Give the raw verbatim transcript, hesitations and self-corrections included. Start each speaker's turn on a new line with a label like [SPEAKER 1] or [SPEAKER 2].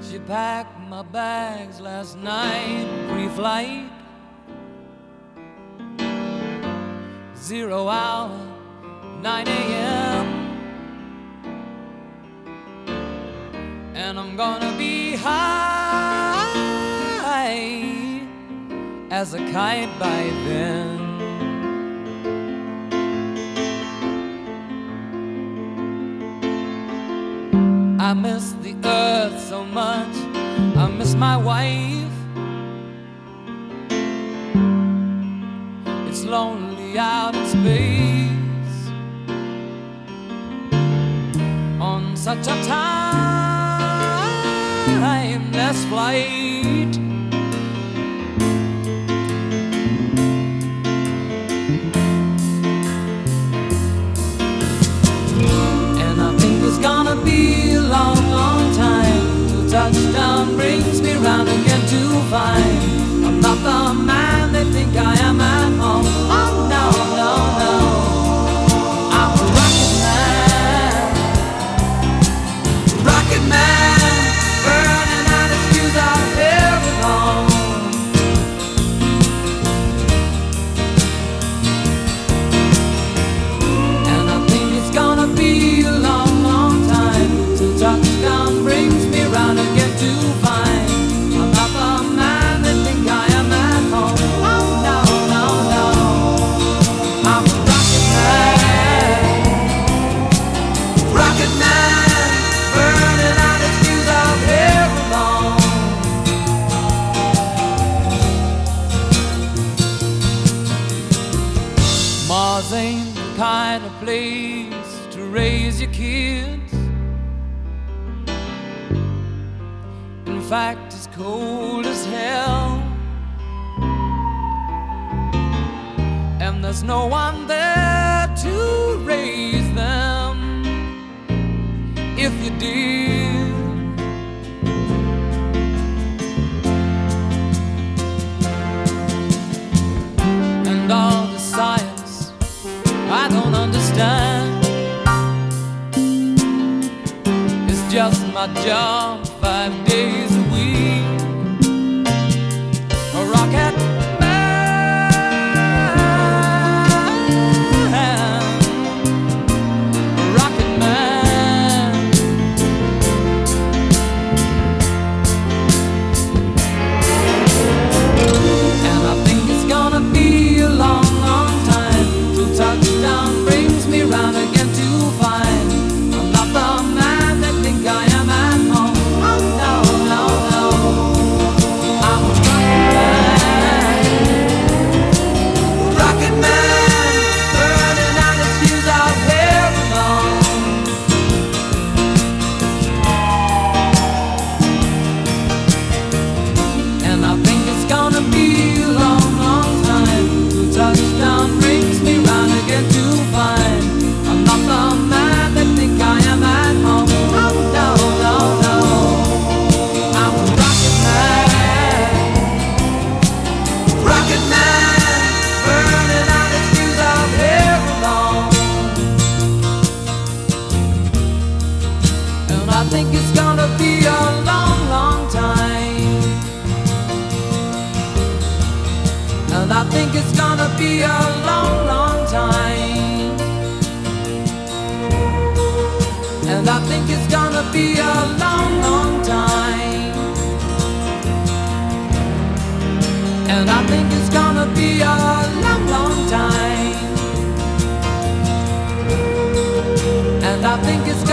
[SPEAKER 1] She packed my bags last night, pre-flight, zero hour, nine a m And I'm gonna be high as a kite by then. I miss the earth so much, I miss my wife. It's lonely out in space on such a timeless flight. And I think it's gonna be a long, long time till touchdown brings me round again to find I'm not the man they think I am at home. Oh no, no, no, I'm a rocket man, rocket man, burning out his fuse out here alone. And I think it's gonna be a long, long time till touchdown brings me round again to find I'm not the man they think I am at home. Oh no, no, no, I'm a rocket man, rocket man, burning out his fuse out here alone. Mars ain't the kind of place to raise your kids. In fact, it's cold as hell, and there's no one there to raise them if you did. And all the science I don't understand, it's just my job five days a week. A rocket man, a rocket man. And I think it's gonna be a long, long time till touchdown brings me round again to find I'm not the man they think I am at home. Oh no, no, no, I'm a rocket man, rocket man, burning out his fuse out here alone. And I think it's gonna be a long, long time till touchdown brings me round again to find I'm not the man they think I am at home. Oh no, no, no, I'm a rocket man, rocket man, burning out his fuse out here alone. And I think it's gonna be a long, long time. And I think it's gonna be a long, long time. And I think it's gonna be a long, long time. And I think it's gonna be a long, long time. And I think it's